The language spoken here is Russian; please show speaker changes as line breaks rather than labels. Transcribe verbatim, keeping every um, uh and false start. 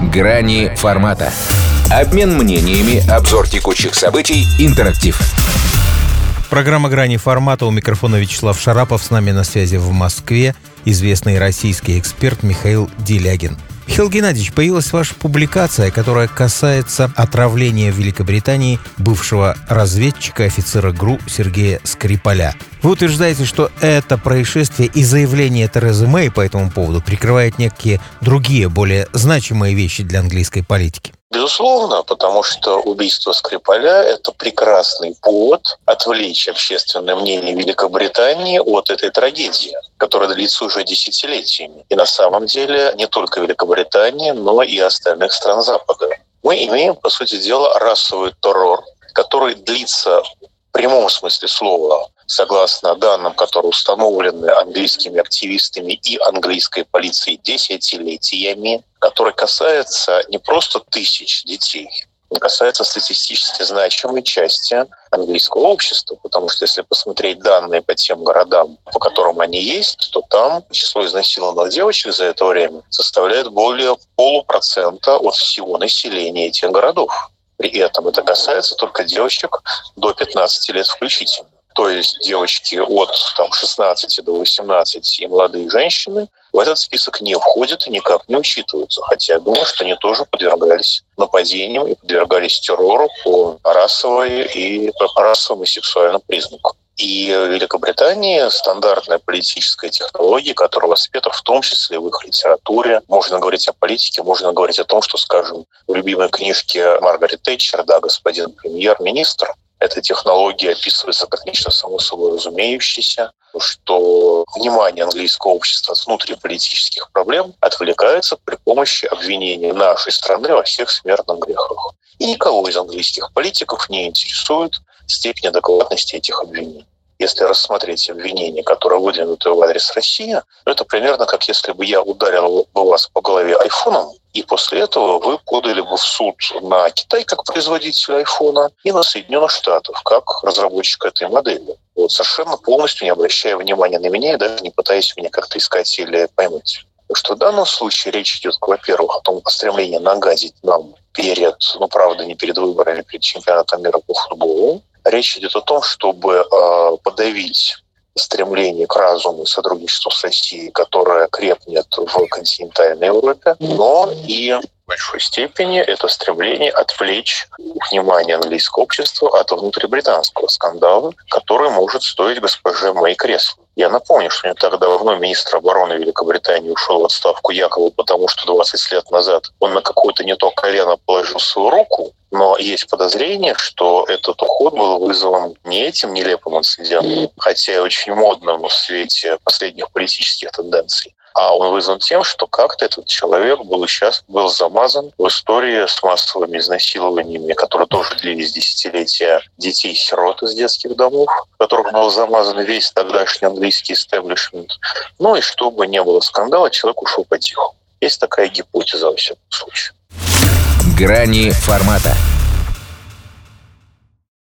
Грани формата. Обмен мнениями, обзор текущих событий, интерактив.
Программа «Грани формата». У микрофона Вячеслав Шарапов. С нами на связи в Москве известный российский эксперт Михаил Делягин. Михаил Геннадьевич, появилась ваша публикация, которая касается отравления в Великобритании бывшего разведчика, офицера ГРУ Сергея Скрипаля. Вы утверждаете, что это происшествие и заявление Терезы Мэй по этому поводу прикрывает некие другие, более значимые вещи для английской политики.
Безусловно, потому что убийство Скрипаля – это прекрасный повод отвлечь общественное мнение Великобритании от этой трагедии, которая длится уже десятилетиями. И на самом деле не только Великобритании, но и остальных стран Запада. Мы имеем, по сути дела, расовый террор, который длится в прямом смысле слова, согласно данным, которые установлены английскими активистами и английской полицией десятилетиями, который касается не просто тысяч детей, он касается статистически значимой части английского общества, потому что если посмотреть данные по тем городам, по которым они есть, то там число изнасилованных девочек за это время составляет более полупроцента от всего населения этих городов. При этом это касается только девочек до пятнадцати лет включительно. То есть девочки от там, шестнадцати до восемнадцати и молодые женщины в этот список не входят и никак не учитываются. Хотя я думаю, что они тоже подвергались нападениям и подвергались террору по расовой и по расовому и сексуальному признаку. И в Великобритании стандартная политическая технология, которая воспета в том числе в их литературе. Можно говорить о политике, можно говорить о том, что, скажем, в любимой книжке Маргарет Тэтчер, да, господин премьер-министр, эта технология описывается как нечто само собой разумеющееся, что внимание английского общества от внутриполитических проблем отвлекается при помощи обвинения нашей страны во всех смертных грехах. И никого из английских политиков не интересует степень адекватности этих обвинений. Если рассмотреть обвинения, которые выдвинуты в адрес России, это примерно как если бы я ударил бы вас по голове айфоном, и после этого вы подали бы в суд на Китай как производитель айфона и на Соединенных Штатов как разработчик этой модели. Вот совершенно полностью не обращая внимания на меня и даже не пытаясь меня как-то искать или поймать. Так что в данном случае речь идет, во-первых, о том, о стремлении нагадить нам перед, ну правда, не перед выборами, перед чемпионатом мира по футболу. Речь идет о том, чтобы э, подавить стремление к разуму и сотрудничеству с Россией, которое крепнет в континентальной Европе, но и в большой степени это стремление отвлечь внимание английского общества от внутрибританского скандала, который может стоить госпоже Мэй кресла. Я напомню, что не так давно министр обороны Великобритании ушел в отставку якобы потому, что двадцать лет назад он на какое-то не то колено положил свою руку, но есть подозрение, что этот уход был вызван не этим нелепым инцидентом, хотя и очень модным в свете последних политических тенденций, а он вызван тем, что как-то этот человек был сейчас был замазан в истории с массовыми изнасилованиями, которые тоже длились десятилетия, детей-сирот из детских домов, в которых был замазан весь тогдашний английский истеблишмент. Ну и чтобы не было скандала, человек ушел потиху. Есть такая гипотеза во всяком случае.
Грани формата.